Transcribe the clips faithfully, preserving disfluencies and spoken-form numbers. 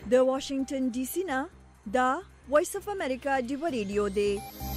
د واشنگټن ډي سي نه دا وایس اف امریکا ډیو ریډیو دی.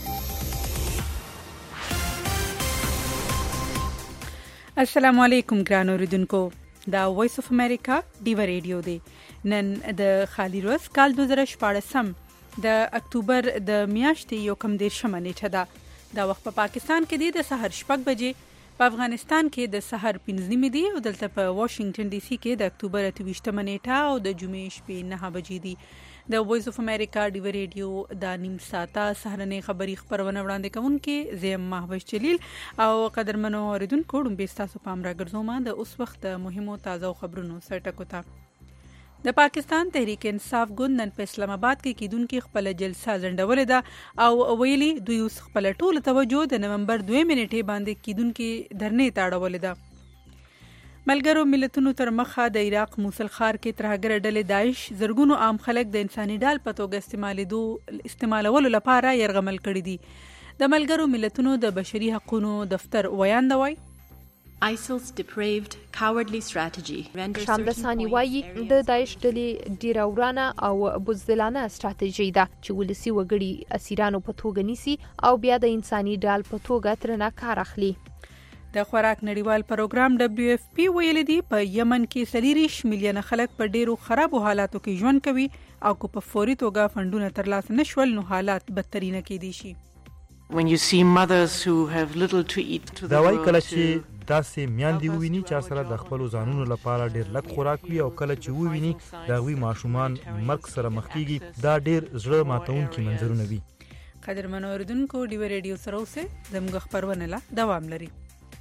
السلام علیکم ګران اوریدونکو، دا وایس اف امریکا ډیو ریډیو دی. نن د خالی روز کال دوه زره شپاړس د اکتوبر د میاشتې یو کم دیرشمه نیټه ده. دا وخت په پاکستان کې دی د سحر شپږ بجې، په افغانستان کې د سحر پنځه نیمې دی او دلته په واشنگټن ډي سي کې د اکتوبر اته ویشتمه نیټه او د جمعې شپې نه بجې دي. د وایس اف امریکا ډیو ریډیو د نیم ساعته سهارنۍ خبري خبرونه وړاندې کوونکې زم محوش جلیل او قدرمنو اوریدونکو، ډومبه تاسو پام راګرځوم د اوس وخت مهمو تازه خبرونو سرټکو ته. د پاکستان تحریک انصاف ګوند نن په اسلام آباد کې کیدونکو خپل جلسه ځنډولې ده او ویلي دوی اوس خپل ټول توجه د نومبر دوه نیټې باندې کیدونکو درنې تاړولې ده. ملګرو ملتونو تر مخه د عراق موصل ښار کې ترهګر ډلې داعش زرګونو عام خلک د انساني ډال په توګه استعمالېدو استعمالولو لپاره يرغمل کړي دي. د ملګرو ملتونو د بشري حقوقو دفتر ویاندوي ISIL's depraved, cowardly strategy renders شامرسانی وایي د داعش ډلې ډیره ورانه او بزدلانه ستراتیژي ده چې ولسی وګړي اسیرانو په توګه نیسي او بیا د انساني ډال په توګه ترنه کار اخلي. د خوراک نړیوال پروګرام دبليو اف پی ویل دي په یمن کې سلیریش میلیونه خلک په ډیرو خرابو حالاتو کې ژوند کوي او کو په فوري توګه فندونه ترلاسه نشول نو حالات بدترینه کېدي شي. When you see mothers who have little to eat to the دا وایي کله world چې داسې میاندې وویني چې سره د خپل ځانونو لپاره ډیر لږ خوراک وي او کله چې وویني دا غوي ماشومان مرګ سره مخ کیږي، دا ډیر زړه ماتونکي منظرونه وي. قدرمنو اوریدونکو، ډیو ریډیو سره اوسه زموږ خبرونه لا دوام لري.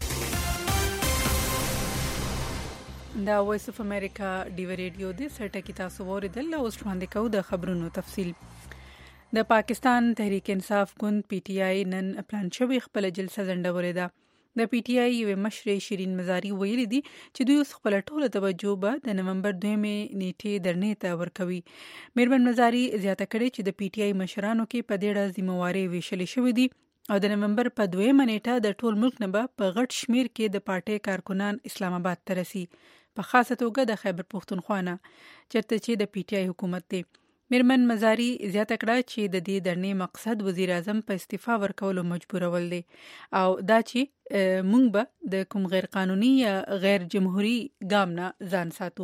دا وایس اف امریکا ډیو ریډیو دی سرټکی تاسو ورېدل او اوس وړاندې کوو د خبرونو تفصیل. د پاکستان تحریک انصاف ګوند پی ټی آی نن پلان شوی خپل جلسه ځنډولې ده. د پی ټی آی یو مشر شیرین مزاری ویلي دي چې دوی اوس خپل ټوله توجه به د نومبر دویمې نیټې درنې ته ورکوي. میرمن مزاری زیاته کړې چې د پی ټی آی مشرانو کې په ډېره ذمہواري ویشلې شوې دي او د نومبر په دویمه نیټه د ټول ملک نه په غټ شمیر کې د پارټي کارکونان اسلام آباد ته رسي، په خاصه توګه د خیبر پختونخوا نه چرته چې د پی ټی آی حکومت دی. میرمن مزاری زیاته کړه چې د دې درنې مقصد وزیر اعظم په استعفا ورکولو مجبورول دي او دا چې مونږ به د کوم غیر قانوني یا غیر جمهوریت ګام نه ځان ساتو.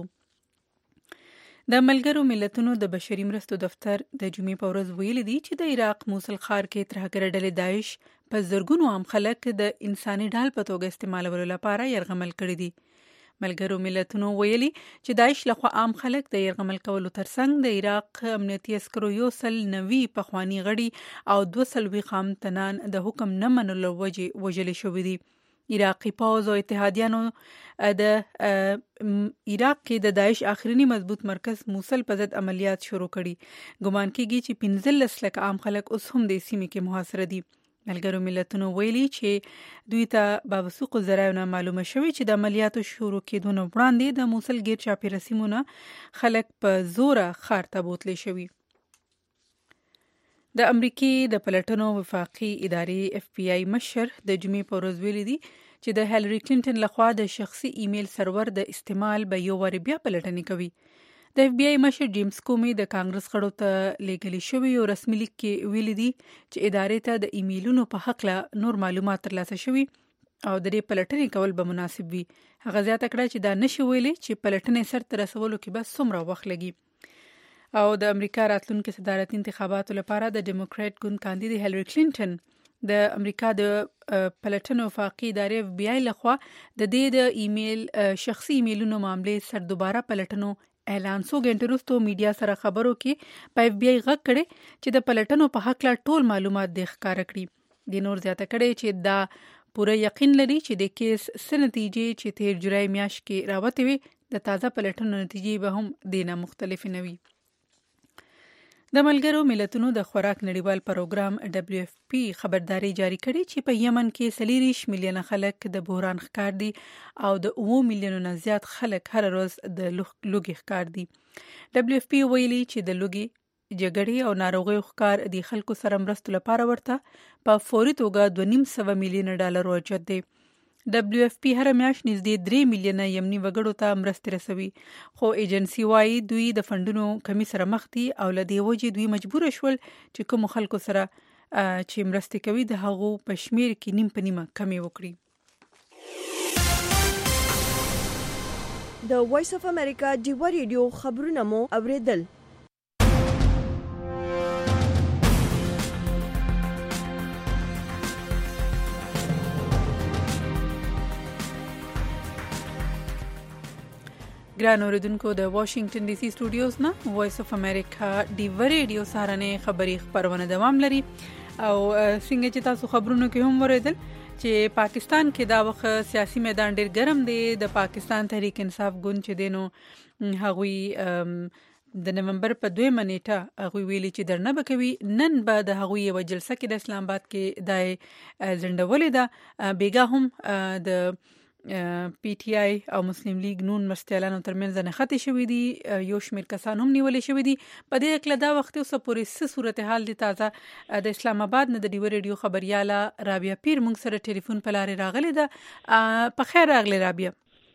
د ملګرو ملتونو د بشري مرستو دفتر د جمعې په ورځ ویلي دي چې د عراق موصل ښار کې ترهګر ډلې داعش په زرګونو عام خلک د انساني ډال په توګه استعمالولو لپاره يرغمل کړي دي. ملګرو ملتونو ویلي چې داعش لخوا عام خلک د يرغمل کولو ترڅنګ د عراق امنیتي عسکرو یو سل نوي پخوانی غړي او دوه سلوي خام تنان د حکم نه منلو وجې وژل شوي دي. عراقي پوځ او اتحادیانو د عراق کې د داعش اخرینی مضبوط مرکز موصل په ضد عملیات شروع کړي. ګمان کېږي چې پنځلس لک عام خلک اوس هم د سیمې کې محاصره دي. ملګرو ملتونو ویلي چې دوی ته په وثوقو ذرایعو معلومه شوې چې د عملیاتو شروع کېدو نه وړاندې د موصل غیر چاپیره سیمونه خلک په زوره ښار ته بوتلی شوي. د امریکای د پلټنو وفاقي ادارې اف بی آی مشر د جمعې په ورځ ویلي دي چې د هیلری کلینټن لخوا د شخصي ایمیل سرور د استعمال به یو وری بیا پلټنې کوي. د اف بی آی مشر جیمز کومي د کانګرس غړو ته لیږلي شوی او رسمي لیک کې ویلي دي چې ادارې ته د ایمیلونو په حق له نور معلومات ترلاسه شوي او د دې پلټنې کول به مناسب وي. هغه زیاته کړه چې دا نشي ویلي چې پلټنې سرته رسولو کې بس څومره وخت لګي. او د امریکا راتلونکي صدارتي انتخاباتو لپاره د ډیموکرات ګوند کاندید هیلری کلینټن د امریکا د پلټنو وفاقي ادارې اف بی آی لخوا د دې د ایمیل شخصي ایمیلونو معاملې سر دوباره پلټنو اعلان سو غنټه وروسته میډیا سره خبرو کې په اف بی آی غږ کړي چې د پلټنو په حق لا ټول معلومات د ښکار کړي. د نور زیاته کړي چې دا پوره یقین لري چې د کیس څه نتیجې چې تیر جولای میاشت کې راوته وي د تازه پلټنو نتیجې به هم دینه مختلف نه وي. د ملګرو ملتونو د خوراک نړیوال پروګرام دبليو اف پی خبرداري جاری کړې چې په یمن کې سلیریش میلیونه خلک د بحران ښکار دي او د اوه میلیونو نه زیات خلک هر ورځ د لوږې ښکار دي. دبليو اف پی ویلي چې د لوږې جګړې او ناروغیو ښکار د خلکو سره مرستو لپاره ورته په فوري توګه دوه نیم سوه میلیونه ډالر ورچت دی. دبليو اف پی هر میاشت نږدې درې میلیونه یمني وګړو ته مرستې رسوي، خو ایجنسی وايي دوی د فندونو کمی سره مخ دي او له دې وجې دوی مجبور شول چې کوم خلکو سره چې مرستې کوي د هغو په شمیر کې نیم په نیمه کمی وکړي. د وایس اف امریکا ډیوا ریډیو خبرونه مو اوریدل. ګران اوریدونکو د واشنگټن ډي سي سټوډیوز نه وایس اف امریکا ډیوا ریډیو سهارنې خبري خبرونه دوام لري او څنګه چې تاسو خبرونو کې هم اوریدل چې پاکستان کې دا وخت سیاسي میدان ډیر ګرم دی. د پاکستان تحریک انصاف ګوند چې دینو هغوی د نومبر په دویمه نیټه هغوی ویلي چې درنه به کوي. نن به د هغوی یوه جلسه کې د اسلام آباد کې دای ځنډولې ده. بیګا هم د پی ټی آی او مسلم لیگ نون مرستیالانو ترمنځ نښتې شوې دي، یو شمېر کسان هم نیولې شوې دي. په دې اړه دا وخت اوسه پورې څه صورتحال دی تازه د اسلام آباد نه د ډیوا ریډیو خبریاله رابعه پیر موږ سره ټلیفون په لارې راغلې ده. په خیر راغلې رابعه.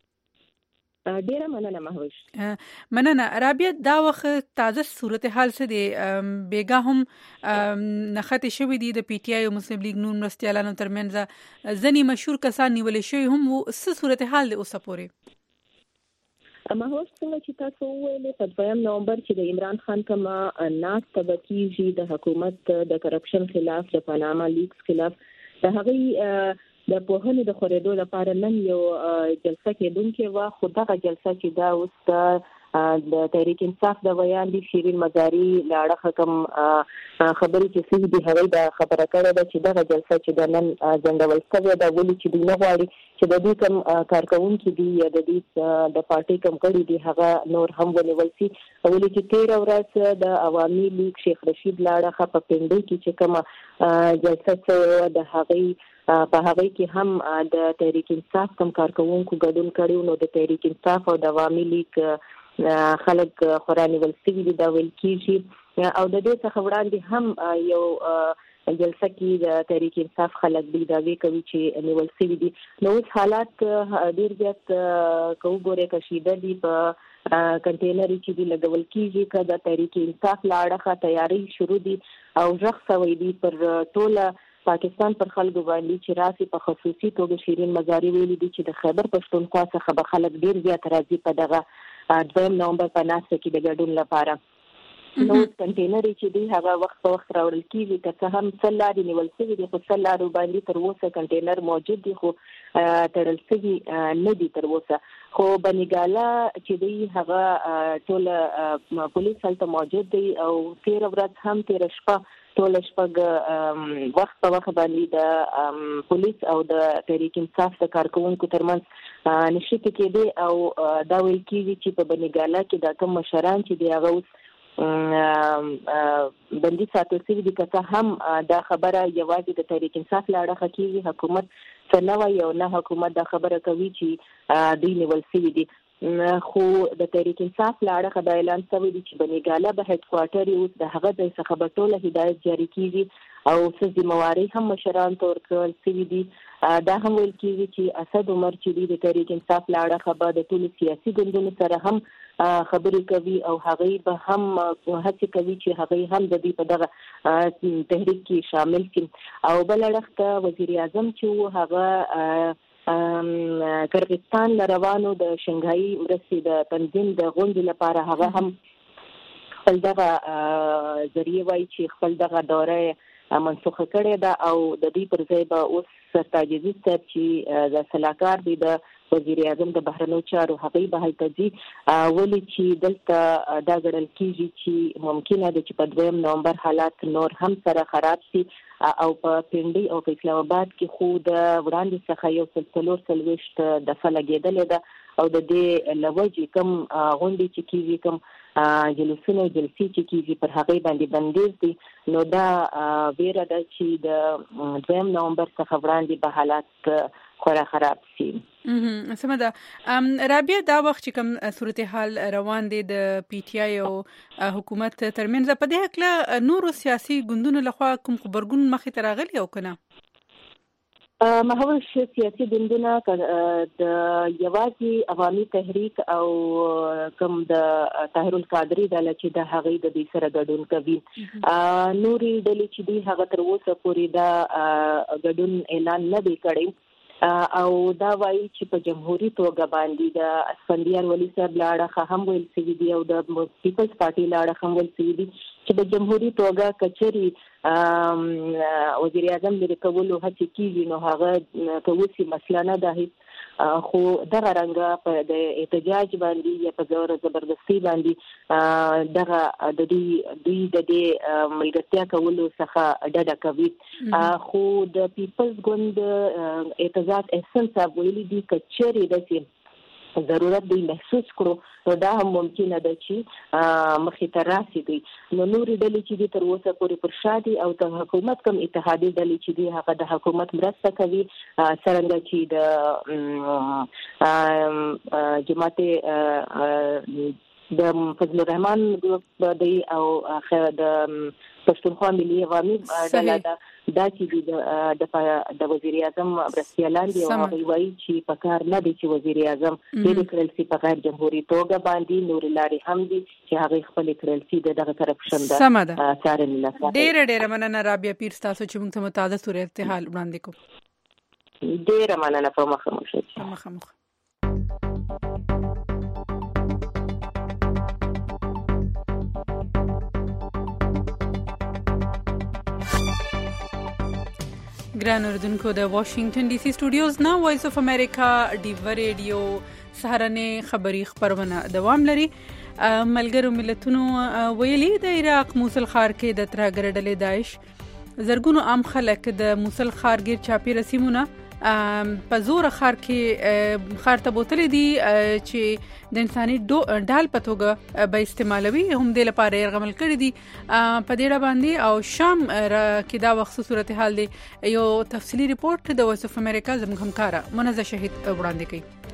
ډیره مننه مهوش. مننه رابعه. دا وخت تازه صورتحال څه دی؟ بیګا هم نښتې شوې دي د پی ټی آی او مسلم لیگ نون مرستیالانو ترمنځ، ځینې مشهور کسان نیولې شوي هم وو. څه صورتحال دی اوسه پورې؟ مهوش څنګه چې تاسو وویلې په دویم نومبر چې د عمران خان کومه ناسته به کېږي د حکومت د کرپشن خلاف، د پاناما لیکس خلاف، د هغې د پوهنې د خورېدو لپاره نن یو جلسه کېدونکې وه. خو دغه جلسه چې دا اوس د تحریک انصاف د ویان دي شیرین مزاري له اړخه کوم خبرې چې صحیح دي هغوی دا خبره کړې ده چې دغه جلسه چې د نن ځنډول شوې ده ولې چې دوی نه غواړي چې د دوی کوم کارکوونکي دي یا د دوی د پارټۍ کوم غړي دي هغه نور هم ونیول شي. ولې چې تېره ورځ د عوامي لیگ شیخ رشید له اړخه په پنډۍ کې چې کومه جلسه شوې د هغې په هغې کې هم د تحریک انصاف کوم کارکوونکو ګډون کړی، نو د تحریک انصاف او د عوامي لیگ خلک خورا نیول شوي دي دا ویل کېږي. او د دې څخه وړاندې هم یو جلسه کې د تحریک انصاف خلک دوی دعوې کوي چې نیول شوي دي. نو اوس حالات ډېر زیات که وګورئ کشیده دي په کنټینر چې دي لګول کېږي که د تحریک انصاف له اړخه تیاری شروع دي او غږ شوی دي پر ټوله پاکستان پر خلکو باندې چې راسي. په خصوصي توګه شیرین مزاري ویلي دي چې د خیبر پښتونخوا څخه به خلک ډیر زیات راځي په دغه دویم نومبر په ناسته کې د ګډون لپاره. نو کنټینر چې دی هغه وخت په وخت راوړل کېږي، که څه هم څه لارې نیول شوي دي خو څه لارو باندې تر اوسه کنټینر موجود دي خو تړل شوي نه دي تر اوسه. خو بنګاله چې دی هغه ټوله پولیس هلته موجود دی او تېره ورځ هم تېره شپه ټول شپږ وخت په وخت باندې د پولیس او د تحریک انصاف د کارکوونکو ترمنځ نښتې کېدې او دا ویل کېږي چې په بنګاله کې دا کوم مشران چې دی هغه اوس بندي ساتل شوي دي. که څه هم دا خبره یوازې د تحریک انصاف له اړخه کېږي، حکومت څه نه وایي او نه حکومت دا خبره کوي چې دوی نیول شوي دي. خو د تحریک انصاف له اړخه دا اعلان شوی دی چې بنګاله به هډ کوارټر اوس د هغه ځای څخه به ټوله هدایت جاري کېږي او څه ذمهواري هم مشران ته ورکړل شوي دي. دا هم ویل کېږي چې اسد عمر چې دی د تحریک انصاف له اړخه به د ټولو سیاسي ګوندونو سره هم خبرې کوي او هغوی به هم هڅې کوي چې هغوی هم د دوی په دغه تحریک کې شامل شي. او بل اړخ ته وزیر اعظم چې و هغه کرغستان روانو د شنګهاي مرستې د تنظیم د غونډې لپاره هغه هم خپل دغه ذریعه وایي چې خپل دغه دوره منسوخه کړې ده او د دې پر ځای به اوس سرتاج عزیز صاحب چې د سلاکار دی د وزیر اعظم د بهرنیو چارو هغوی به هلته ځي. ولې چې دلته دا ګڼل کېږي چې ممکنه ده چې په دویم نومبر حالات نور هم سره خراب شي او په پنډۍ او په اسلام آباد کې خو د وړاندې څخه یو سل څلور څلوېښت دفعه لګېدلې ده او د دې له وجې کوم غونډې چې کېږي کوم جلوسونه جلسې چې کېږي پر هغوی باندې بندیز دي. نو دا ویره ده چې د دویم نومبر څخه وړاندې به حالات خورا خراب شي. سمه ده. رابعه دا وخت چې کوم صورتحال روان دی د پی ټی آی او حکومت ترمنځ په دې هکله نورو سیاسي ګوندونو لخوا کوم خبرګون مخې ته راغلی او که نه؟ محور سیاسي ګوندونه د یوازې عوامي تحریک او کوم د طاهر القادری ډله چې د هغې د دې سره ګډون کوي نوري ډلې چې دی هغه تر اوسه پورې دا ګډون اعلان نه دی کړی او دا وایي چې په جمهوریت توګه باندې د اسفندیار ولی صاحب لاړه هم ویل سوي دي او د پیپلز پارټي لاړه هم ویل سوي دي چې د جمهوریت توګه کچري وزیر اعظم لري کولو هڅه کیږي نو هغه کومي مسله نه ده خو دغه رنګه په د احتجاج باندې یا په زور زبردستی باندې دغه د دې دوی د دې ملګرتیا کولو څخه ډډه کوي خو د پیپلز ګوند اعتزاز احسان صاحب ویلي دي کچري د ضرورت دی محسوس کړو نو دا هم ممکنه ده چې مخې ته راسي نو نوري ډلې چې دي تر اوسه پورې پر شا دي او د حکومت کوم اتحادي ډلې چې دي هغه د حکومت مرسته کوي څرنګه چې د جماعت د فضل الرحمن ګروپ دی او د پښتونخوا ملي عوامي ډله دا چې د د وزیر اعظم مرستیالان دي او هغه وایي چې په کار نه دي چې وزیر اعظم دې کړل سي په غیر جمهوریت توګه باندې نور لاري هم دي چې هغه خپل کړل سي دغه کرپشن ده څارنې لپاره ډېر ډېر مننه رابعه پیر تاسو چې موږ ته متعدد صورتحال وړاندې کوم ډېر مننه په مخه مخه مخه مخه ګران اوردونکو د واشنگټن ډي سي سټوډیوز نه وایس اف امریکا ډیو ریډیو سهارنه خبری خبرونه دوام لري ملګرو ملتونو ویلي د عراق موصل ښار کې د ترهګر ډلې داعش زرګونو عام خلک د موصل ښار غیر چاپی رسیمونه په زور ښار کې ښار ته بوتلې دي چې د انساني ډال په توګه به استعمالوي هم د لپاره یرغمل کړی دي په دې باندې او شام کې دا وخت صورتحال دی یو تفصیلی ریپورت د وایس اف امریکا زموږ همکارا منزه شهید وړاندې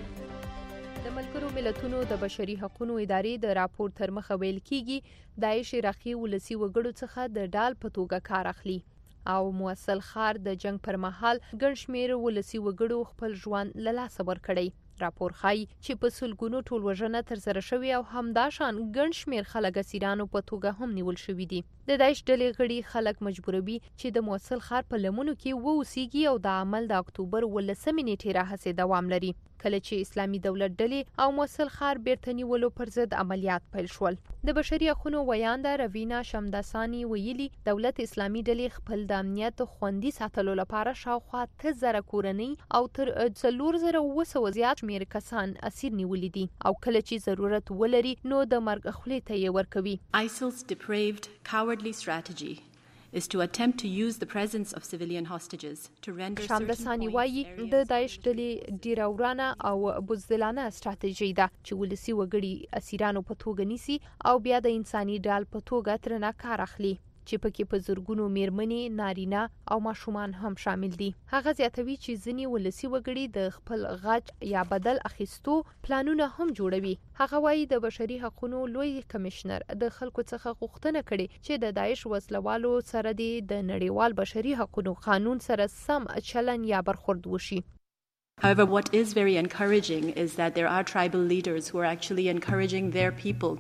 کوي د ملګرو ملتونو د بشري حقوقو ادارې د راپور تر مخه ویل کیږي داعش عراقي ولسی وګړو څخه د ډال په توګه کار اخلي او موصل ښار د جنگ پر مهال ګڼ شمېر ولسی وګړو خپل ژوند له لاسه ورکړی راپور ښایي چې په سلګونو ټولوژنه ترسره شوې او همداشان ګڼ شمېر خلک اسیرانو په توګه هم نیول شوي دي د داعش ډلې غړي خلک مجبوروي چې د موصل ښار په لمنو کې واوسیږي او د عمل د اکتوبر ولسمې نیټې راهیسې دوام لري کله چې اسلامي دولت ډلې او موصل ښار بیرته نیولو پر ضد عملیات پیل شول د بشري حقوقو ویانده روینا شمداسانی ویلي دولت اسلامي ډلې خپل د امنیت خوندي ساتلو لپاره شاوخوا اته زره کورنۍ او تر څلور زره اوه سوه زیات شمېر کسان اسیر نیولي دي او کله چې ضرورت ولري نو د مرګ خولې ته یې ورکوي ISIL's depraved cowardly strategy is to attempt to use the presence of civilian hostages to render شامدسانی وایي د داعش ډلې ډیره ورانه او بزدلانه ستراتیژي ده چې ولسی وګړي اسیرانو په توګه نیسي او بیا د انساني ډال په توګه ترنه کار اخلي چې پکې په زرګونو میرمنې نارینه او ماشومان هم شامل دي هغه زیاتوي چې ځینې ولسی وګړي د خپل غچ یا بدل اخیستو پلانونه هم جوړوي هغه وایي د بشري حقوقو لوی کمشنر د خلکو څخه غوښتنه کړې چې د داعش وسلوالو سره د نړیوال بشري حقوقو قانون سره سم چلن یا برخورد وشي However, what is very encouraging is that there are tribal leaders who are actually encouraging their people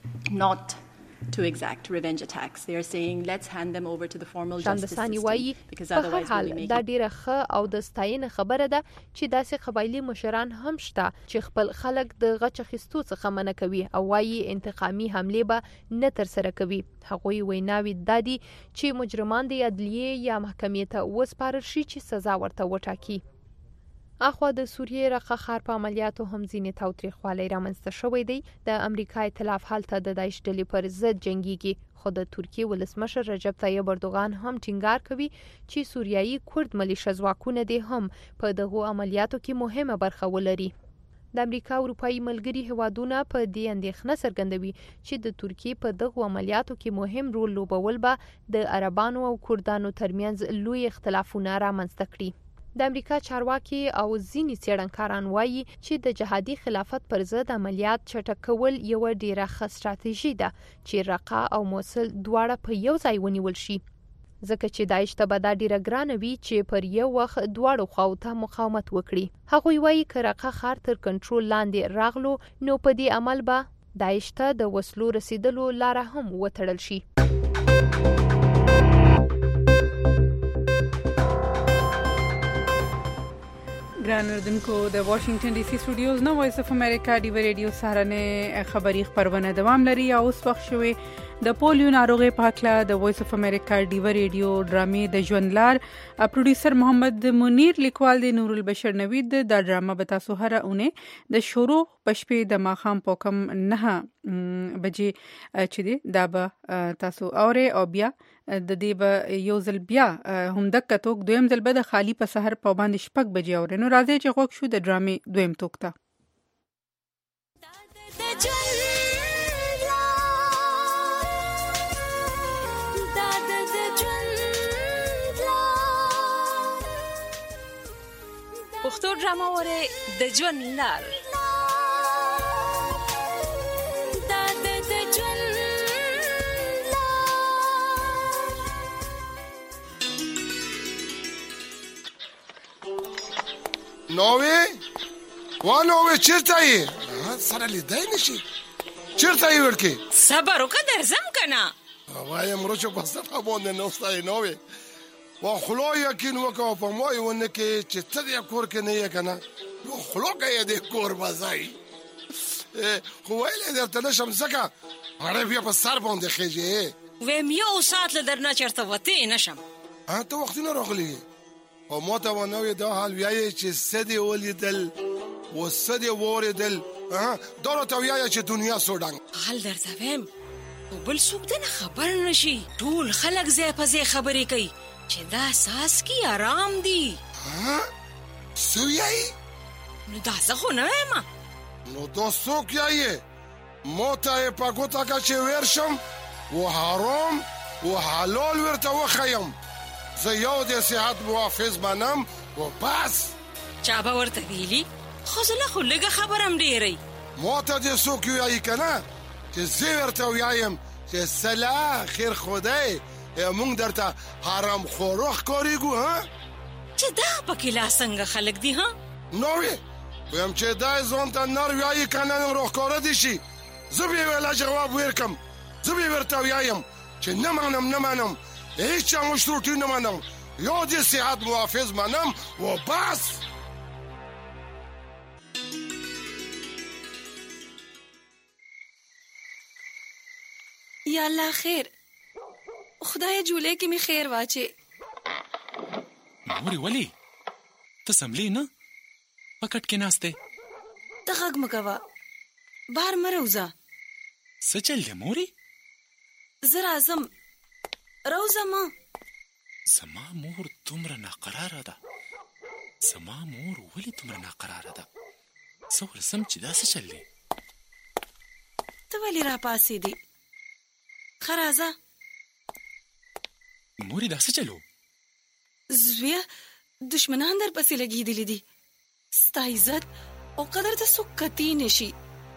not to exact revenge attacks. They are saying let's hand them over to the formal justice system because otherwise we'll be making دا ډیره ښه او د ستاینې خبره ده چې داسې قبایلی مشران هم شته چې خپل خلک د غچ اخیستو څخه منع کوي او وايي انتقامي حمله به نه ترسره کوي هغوی ویناوي دادي چې مجرمان د عدلیې یا محکمې ته وسپارل شي چې سزا ورته وټاکي اخوا د سوریې رقه ښار په عملیاتو هم ځینې تاوتریخوالی رامنځته شوی دی د امریکا ائتلاف هلته د داعش ډلې پر ضد جنګیږي خو د ترکیې ولسمشر رجب طیب اردوغان هم ټینګار کوي چې سوریایي کورد ملیشه ځواکونه دي هم په دغو عملیاتو کې مهمه برخه ولري د امریکا اروپایي ملګري هوادونه په دې اندېښنه څرګندوي چې د ترکیې په دغو عملیاتو کې مهم رول لوبول به د عربانو او کردانو ترمنځ لوی اختلافونه رامنځته کړي د امریکا چارواکي او ځینې څېړنکاران وایي چې د جهادي خلافت پر ضد عملیات چټک کول یو ډیره ښه ستراتیژي ده چې رقه او موصل دواړه په یو ځای ونیول شي ځکه چې داعش ته به دا ډیره ګرانه وي چې پر یو وخت دواړو خواو ته مقاومت وکړي. هغوی وایي که رقه ښار تر کنټرول لاندې راغلو نو په دې عمل به داعش ته د وسلو رسیدلو لاره هم وتړل شي. ګران اردوونکو د واشنگټن ډي سي سټوډیوز نو وایس اف امریکا ډیو ریډیو سهارنه خبری خبرونه دوام لري او اوس وخت شوي د پولیو ناروغي پاکله د وایس اف امریکا ډیو ریډیو ډرامې د ژوندلار پروډوسر محمد منیر لیکوال د نور البشر نوید د ډرامه به تاسو هره اونۍ د شروع پښپې د ماخام پوکم نه بجې چې دی دا به تاسو اوري او بیا د دې به یو ځل بیا هم د کتوک دویم ځل به د خالی په سحر په باندې شپږ بجې اوري. نو راځي چې غوښ شو د ډرامې دویم توک ته. پښتو ډرامه وره د ژوند لار نوې وا نوې چیرته یې سره لیدای نشي چیرته یې ورکه صبر وکړه درځم کنه وایم روچو بسته په باندې نو ستای نوې وا خلو یقین وکاو په مو یو نه کې چې ته دې کور کې نه یې کنه نو خلو کې دې کور بازای خو ویلې درته نشم زکه اړه بیا په سر باندې خېږي ویم یو ساعت له درنه چرته وته نشم ها ته وخت نه راغلی او موته ونوې دا حال ویای چې سدي ولیدل و سدي وریدل ها دا ته ویای چې دنیا سوډنګ حال درته ویم بل څوک دې خبر نشي ټول خلک زې په زې خبرې کوي چې دا ساس کی آرام دي ها سویای نو دا څه خو نه ما نو دا څوک یای موته په ګوتا کا چې ورشم و حرام و حلال ورته وخیم زه یو د صحت محافظ منم و بس چا به ورته ویلي خو زه خو لږه خبرم ډېری موته دې څوک وایي کنه چې زه ورته وایم چې سلا خیر خدای مونږ درته حرام خورو ښکارېږو ها چې دا پکې لا څنګه خلک دي ها نو وي ویم چې دا ځان ته نر وایي کنه نو ښکاره دي شي زه به ویلا جواب ورکم زه به ورته وایم چې نه منم نه منم هیچ مشروطی نه منم یو دې صحت محافظ منم و بس یا الله خیر خدای جوړه کې می خیر واچي موري ولی ته سملی نه پکټ کې ناشته ته غږ مکوا بار مروزه سچل دې موري زرا اعظم روزه ما زما مور تمره ناقراره ده زما مور ولی تمره ناقراره ده څو رسم چې دا څه چللی ته ولی را پاسې دي خرازه موري دا څه چلو زویا دشمنان در پسې لګېدلې دي ستا عزت او قدر ته څوک کتی نشي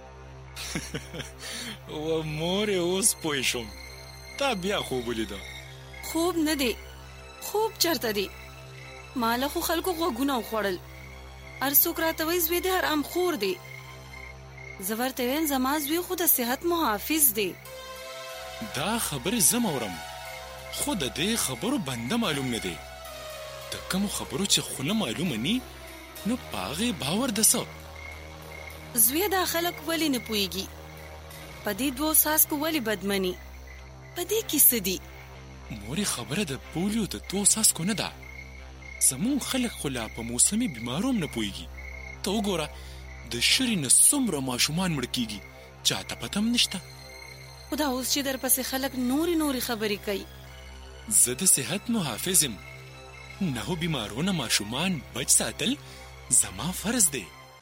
و مور اوس پوه شوم تا بیا خوب ولیده خوب نه دی خوب چرته دی ماله خو خلکو غوږونه وخوړل هر څوک راته وایي زوی د حرام خور دی زه ورته وایم زما زوی خو د صحت محافظ دی دا خبرې زه اورم خو د دې خبرو بنده معلوم نه دی د کومو خبرو چې خوله معلومه ني نو په هغې باور د څه زوی دا خلک ولې نه پوهېږي په دې دوو څاڅکو ولې بدمني په دې کې څه دي موري خبره د پولیو د دوو څاڅکو نه ده زمون خلک خو لا په موسمي بیمارو هم نه پوهېږي ته وګوره د شري نه څومره ماشومان مړه کېږي چاته پته هم نشته خو دا اوس چې در پسې خلک نورې نورې خبرې کوي زه د صحت محافظ یم نهو بیمارونه ماشومان بچ ساتل زما فرض دی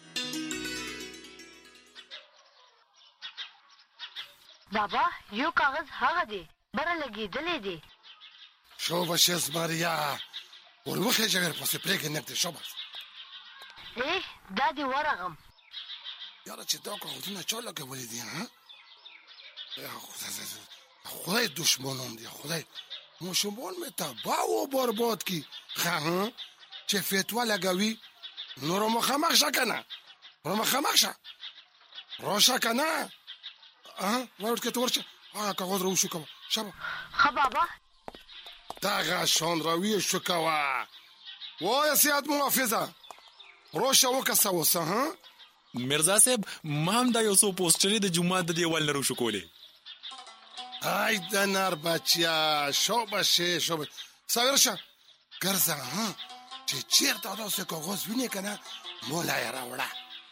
بابا یو کاغذ هغه دی بره لګېدلی دی شو بشیز ماریا ورمخې چې ورپسې پرېږدې نږدې شو بس ای دا دې ورغم یاره چې دا کاغذونه چا لګولي دي ها خدای دشمنان دي خدای ماشومان مې تباه او برباد کی خا چې فتوا لګوي نور مخامخ شه کنه نور مخامخ شه راشه کنه ها ورته کې تورچه ها کاغذ رو شو کوم شابه خا بابا داغه شون روي شو کوا وای سیادت محافظه روشه وکسه وسه ها مرزا صاحب ما هم دا یو څو پوسټرې د جمعه د دیوال لرو شو کولې ای د نار بچیا شو بشه شو ساورشه ګرځه ها چې چیرته دا څه کاغذ ویني کنه مولا یې راوړه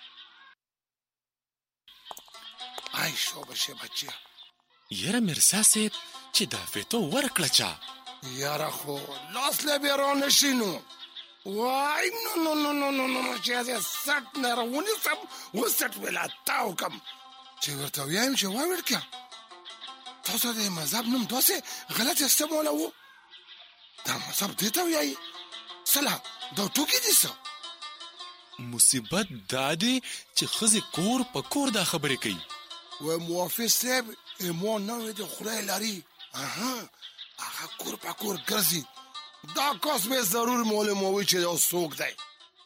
ای شو بشه بچیا یاره مرزا صاحب چې دا فتوا ورکړه چا یاره خو لاس له بیرون نشینو وای نو نو نو نو نو نو چې زه سټ نه راونی سم وسټ ولا تاو کم چې ورته وایم چې وای ورکه تاسو د مذهب نوم دوسه غلط استعمال وو دا مذهب دې ته وایي سلام دا ټوکی دي څه مصیبت دا دی چې خزي کور په کور دا خبرې کوي و موافق صاحب مو نو د خدای لري اها هغه کور په کور ګرځي دا کاس به ضرور معلوم وي چې دا څوک دی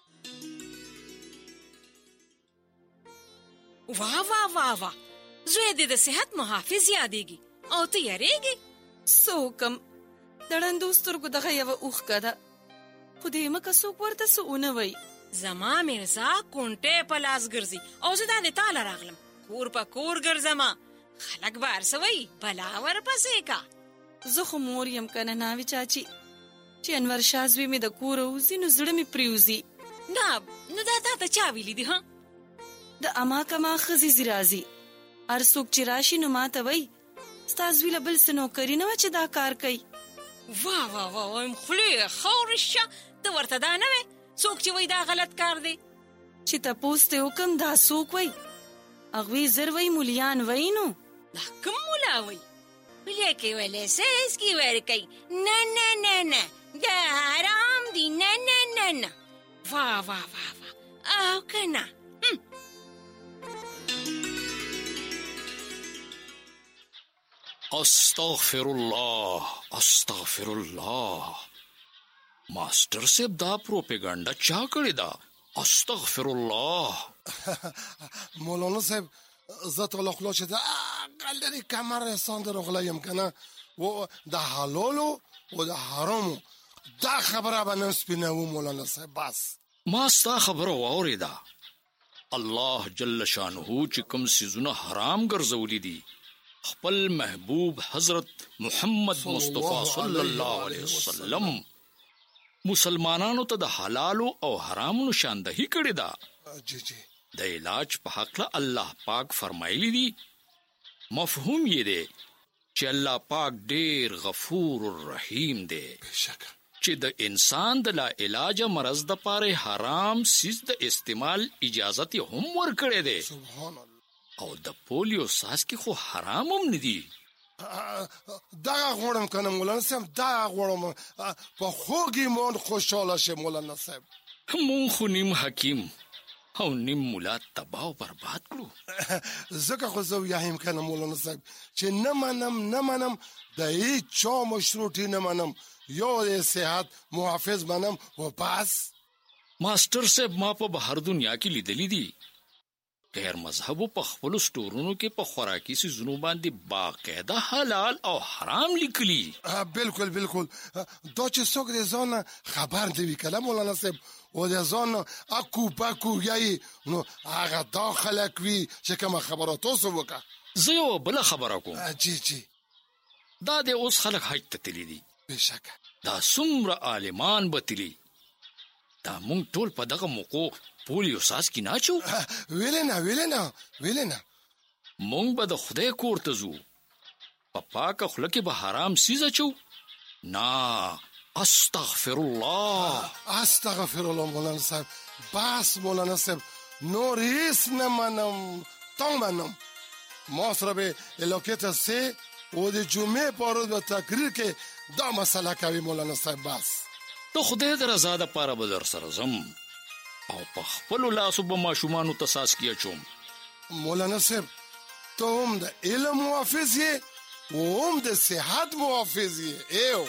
واه واه واه واه زوی دې د صحت محافظ یادېږي او ته یریږي څوکم دړندو سترګو دغه یو اوخ کده خو دې مکه څوک ورته سونه وای زما مرزا کونټه په لاس ګرځي او زه دا نه تاله راغلم کور په کور ګرځما خلک بار سوي بلا ور پسې کا زه خو مور يم کنه ناوي چاچی چې انور شازوی می د کور او زینو زړه می پریوزي نه نو دا تا ته چا ویلی دي ها د اما کما خزي زرازي ار څوک چې راشي نو ماته وای ستاسو ویل بل سنو کری نه چې دا کار کوي واه واه واه ام خلی خورشه ته ورته دا نه وې څوک چې وای دا غلط کار دی چې تاسو ته حکم دا څوک وای اغوی زر وای مولیان وای نو دا کوم مولا وای بلې کې ولې سېس کې ورکې نه نه نه نه دا حرام دی نه نه نه نه واه واه واه واه او کنه استغفر الله استغفر الله ماستر صاحب دا پروپاګاندا چا کړی دا استغفر الله مولانا صاحب زت الله خلاص ده قلدري کمر ساندر غلایم کنه و د حلالو و د حرامو دا خبره باندې سپینو مولانا صاحب بس ما ستا خبره واوریدا الله جل شانه چې کوم سيزونه حرام ګرځولې دي خپل محبوب حضرت محمد مصطفی صلی الله علیه وسلم مسلمانانو ته د حلال او حرامو نشاندهی کړی دا جی جی د علاج په حق له الله پاک فرمایلی دي مفهوم یې دی چې الله پاک ډیر غفور الرحیم دی بشک چې د انسان د لا علاج مرض د پاره حرام سیس د استعمال اجازه هم ورکړي دي سبحان الله او د پولیو ساس کې خو حرام هم ندي دا غوړم کنه مولانا صاحب دا غوړم په خوږی مون خوشاله شه مولانا صاحب مون خو نیم حکیم او نیم مولا تباہ برباد کړو زکه خو زو یایم کنه مولانا صاحب چې نه منم نه منم د هیڅ چا مشروطی نه منم یو د صحت محافظ منم و پاس ماستر صاحب ما په بهر دنیا کې لیدلې دي غیر مذهب په خپل سټورونو کې په خوراکي سيزونو باندې باقاعده حلال او حرام لیکلي بالکل بالکل دا چې څوک دې ځان خبر دی کله مولانا صاحب او دې ځان اكو پاکو یای نو هغه داخله کوي چې کوم خبراتو سو وکا زه یو بل خبره کوم جی جی دا دې اوس خلک حج ته تللی دي بشک دا څومره عالمان بتلی دا مونږ ټول په دغه موقو پولیو ساس کی ناچو ویلنا ویلنا ویلنا مونږ به د خدای کور ته ځو په پاکه خله کې به حرام سیز اچو نا استغفر الله استغفر الله مولانا صاحب بس مولانا صاحب نور هیڅ نه منم تم منم ما سره به الوکیت سه او د جمعې په ورځ به تقریر کې دا مسله کوي مولانا صاحب بس ته خدای در آزاد پاره به در سره زم او په خپل لاسو به ماشومان تساس کیا چوم مولانا صاحب ته هم د علم محافظ یې و هم د صحت محافظ یې ایو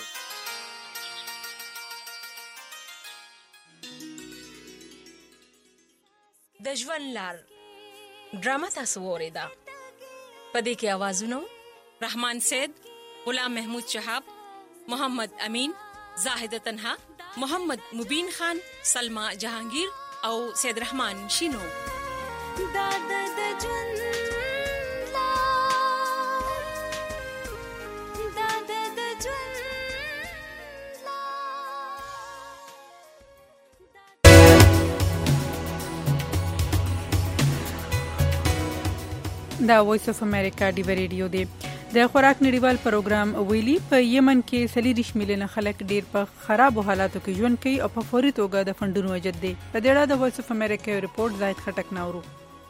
د ژوند لار ډرامه تاسو وریدا پدې کې आवाजونه رحمان سید غلام محمود شهاب محمد امین زاهد تنها محمد مبین خان سلمہ جهانگیر او سید رحمان شینو دا د ژوند دا وایس اف امریکا دی ریډیو دی د خوراک نړیوال پروګرام ویلي په یمن کې سلیریش میلیونه خلک ډیر په خراب حالاتو کې ژوند کوي او په فوري توګه د فندونو وجد دي په دې اړه د وایس اف امریکا ریپورت زاید خټک ناورو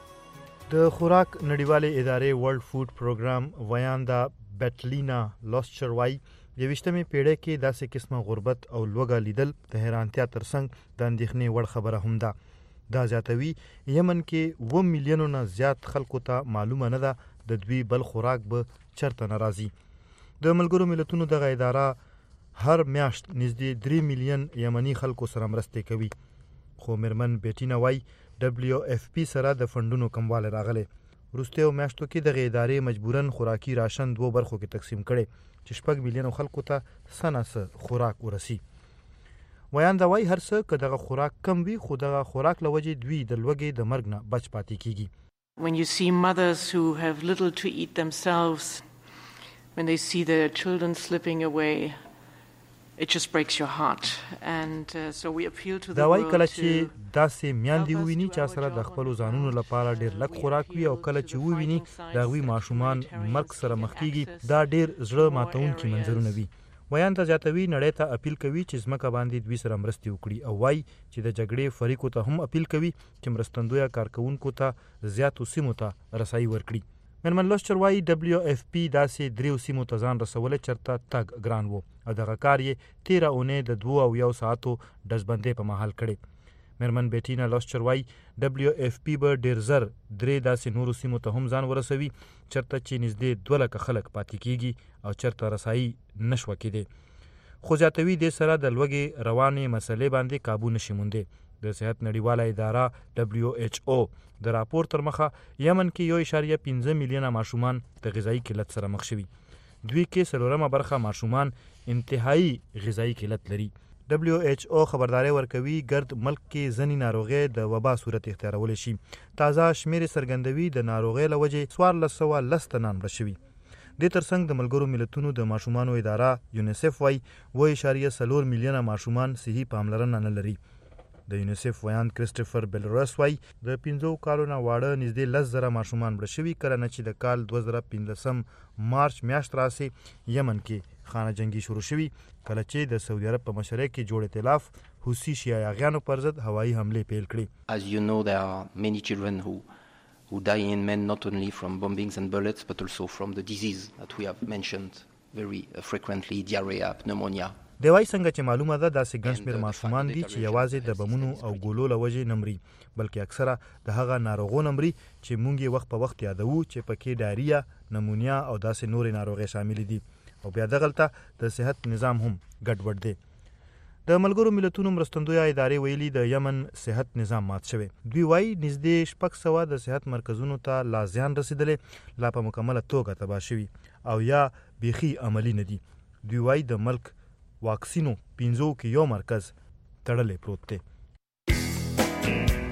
د خوراک نړیوالې ادارې ورلد فود پروګرام ویاندا بیټلینا لوسچروای د وشتمې پیړۍ کې داسې قسمه غربت او لوګه لیدل د حیرانتیا ترڅنګ د اندېښنې وړ خبره هم ده دا زیاتوي یمن کې و میلیونونه زیات خلکو ته معلومه نه ده د دوی بل خوراک به چرته ناراضي د ملګرو ملتونو دغه اداره هر میاشت نږدې درې میلیون یمني خلکو سره مرسته کوي خو مرمن بیټینا وای دبلیو اف پی سره د فندونو کمواله راغله وروستیو میاشتو کې دغه ادارې مجبورن خوراکي راشن دوه برخو کې تقسیم کړي چې شپږ میلیون خلکو ته سنه خوراک ورسي ویان دا وای هر څه که دغه خوراک کم وي خو دغه خوراک لوجې دوی د لوګي د مرګ نه بچ پاتې کیږي When you see mothers who have little to eat themselves, when they see their children slipping away, it just breaks your heart. And uh, so we appeal to the دا وای world کله to چې داسې میاندې وویني چې سره د خپل ځانونو لپاره ډیر لږ خوراک وي او کله چې وویني دا غوي ماشومان مرګ سره مخ کیږي دا ډیر زړه ماتونکي منظرونه وي ویان ته زیاتوي نړۍ ته اپیل کوي چې ځمکه باندې دوی سره مرستې وکړي او وای چې د جګړې فریقو ته هم اپیل کوي چې مرستندویه کارکونکو ته زیاتو سیمو ته رسایي ورکړي مرمن لوسچر وای دبلیو اف پی داسې دریو سیمو ته ځان رسولې چرته تګ ګران وو او دغه کار یې تیره اونۍ د دوه او یو ساعتو ډزبندۍ په مهال کړی مرمن بیټینا لوسچر وای دبلیو اف پی به ډیر زر درې داسې نورو سیمو ته هم ځان ورسوي چرته چې نږدې دوه لکه خلک پاتې کیږي او چرته رسایي نشوه کېدی خو زیاتوي دې سره د لوږې روانې مسلې باندې کابو نشي موندی د صحت نړیواله اداره دبلیو ایچ او د راپور تر مخه یمن کې یو اشاریه پنځه میلیونه ماشومان د غذایي قلت سره مخ شوي دوی کې څلورمه برخه ماشومان انتهایی غذایي قلت لري دبلیو ایچ او خبرداري ورکوي ګرد ملک کې ځنی ناروغي د وبا صورت اختیارول شي تازه شمیر سرګندوي د ناروغي لوجې څوارلس سوه لس تنان رشوي د ترڅنګ د ملګرو ملتونو د ماشومانو اداره یونیسف وای و اشاریه سلور میلیونه ماشومان صحي پاملرنه نه لري د یونیسف ویان کریسټوفر بیلروس وای د پنځو کالونو واړه نږدې لس زره ماشومان مړه شوي کله نه چې د کال دوه زره پنځلسم مارچ میاشت راسي یمن کې خانه جنگي شروع شوي کله چې د سعودي عرب په مشرۍ کې جوړ ائتلاف حوثي شیعاګانو پر ضد هوایي حملې پیل کړې As you know, there are many children who who die in Yemen not only from bombings and bullets but also from the disease that we have mentioned very uh, frequently, diarrhea, pneumonia. د وای څنګه چې معلومه ده داسې ګڼ شمېر ماشومان دي چې یوازې د بمونو او ګولو له وجې نه مري بلکې اکثره د هغه ناروغو نه مري چې موږ یې وخت په وخت یادوو چې پکې ډایریا نمونیا او داسې نورې ناروغۍ شاملې دي او بیا دغلته د صحت نظام هم ګډوډ دی د ملګرو ملتونو مرستندویه ادارې ویلي د یمن صحت نظام مات شوی دوی وایي نږدې شپږ سوه د صحت مرکزونو ته لا زیان رسېدلی لا په مکمله توګه تباه شوي او یا بیخي عملي نه دي دوی وایي د ملک واکسینو پینځو کې یو مرکز تړلې پروت دی